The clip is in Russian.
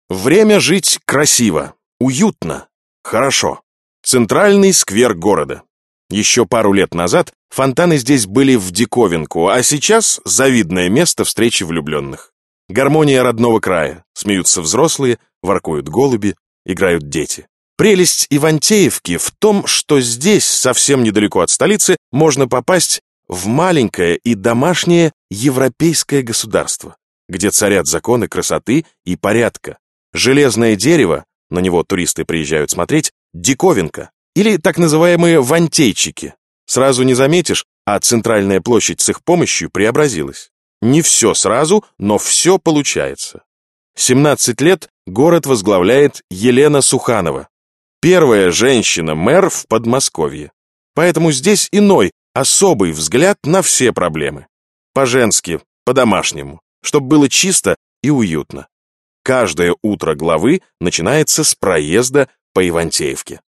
Время жить красиво, уютно, хорошо. Центральный сквер города. Еще пару лет назад фонтаны здесь были в диковинку, а сейчас завидное место встречи влюбленных. Гармония родного края. Смеются взрослые, воркуют голуби, играют дети. Прелесть Ивантеевки в том, что здесь, совсем недалеко от столицы, можно попасть в маленькое и домашнее европейское государство, где царят законы красоты и порядка. Железное дерево, на него туристы приезжают смотреть, диковинка, или так называемые вантейчики. Сразу не заметишь, а центральная площадь с их помощью преобразилась. Не все сразу, но все получается. 17 лет город возглавляет Елена Суханова, первая женщина-мэр в Подмосковье. Поэтому здесь иной, особый взгляд на все проблемы. По-женски, по-домашнему, чтобы было чисто и уютно. Каждое утро главы начинается с проезда по Ивантеевке.